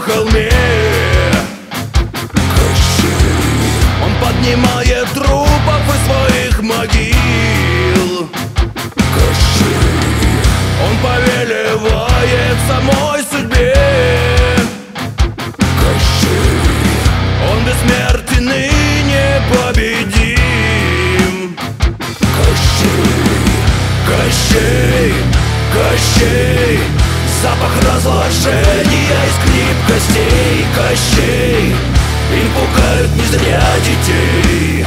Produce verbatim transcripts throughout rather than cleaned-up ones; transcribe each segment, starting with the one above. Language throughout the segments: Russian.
холме. Он поднимает трупов из своих могил. Он повелевает самой судьбе. Он бессмертен и непобедим. Кощей, Кощей, запах разложения и скрип костей. Кощей, им пугают не зря детей.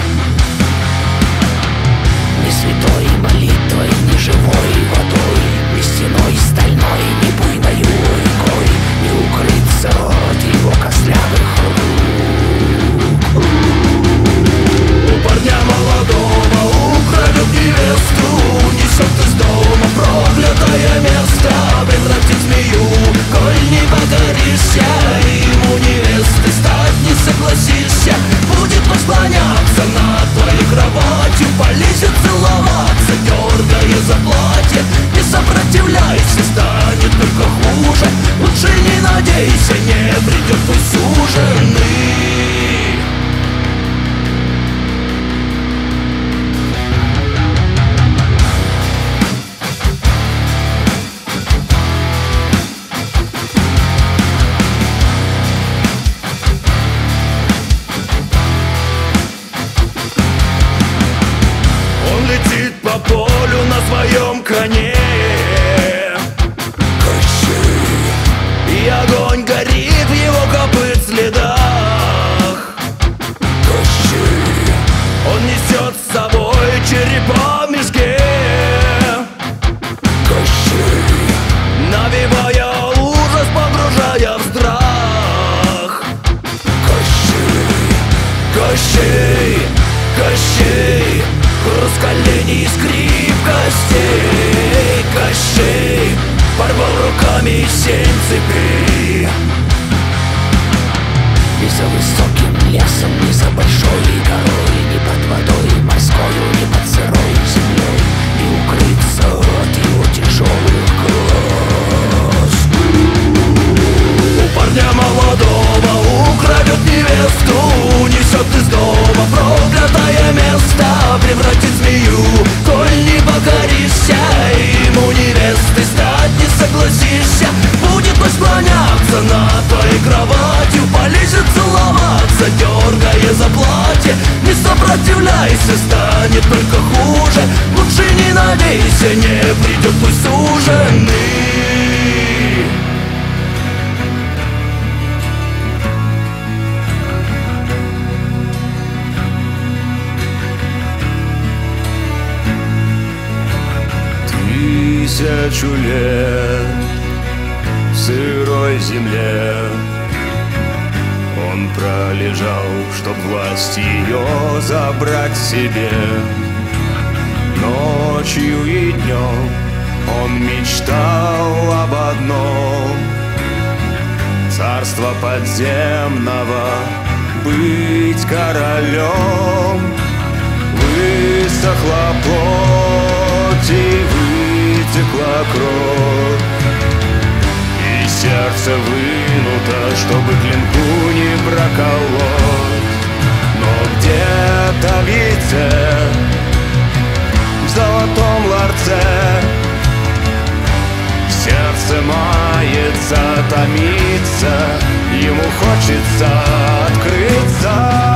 Не святой молитвой, не живой водой, не стеной стальной, не буйною рекой, не укрыться от его костлявых рук. У парня молодого украдет невесту, унесет из дома проклятое место, превратит змею, коль не покоришься, ему невесты стать не согласишься. Будет склоняться над твоей кроватью, полезет целоваться, дергая за платье. Не сопротивляйся, станет только хуже. Лучше не надейся, не придет твой суженый. По полю на своем коне. И огонь горит в его копыт следах. Он несет с собой черепа в мешке, навевая ужас, погружая в страх. Кощей, Кощей, хруст коленей и скрип костей. Кощей порвал руками семь цепей. Ни за высоким лесом, ни за большой горой, ни под водой морскою, ни под сырой землей не укрыться от его тяжелых глаз. У парня молодого украдет невесту, унесет из дома проклятое место, превратит змею, коль не покоришься, ему невесты стать не согласишься. Будет он склоняться над твоей кроватью, полезет целоваться, дергая за платье. Не сопротивляйся, станет только хуже. Лучше не надейся, не придет твой суженый. Тысячу лет в сырой земле он пролежал, чтоб власть ее забрать себе. Ночью и днем он мечтал об одном: царства подземного, быть королем. Высохла плоть и вытекла кровь, и сердце вынуто, чтобы клинку не проколоть. Но где-то в яйце, в золотом ларце, сердце мается, томится, ему хочется открыться.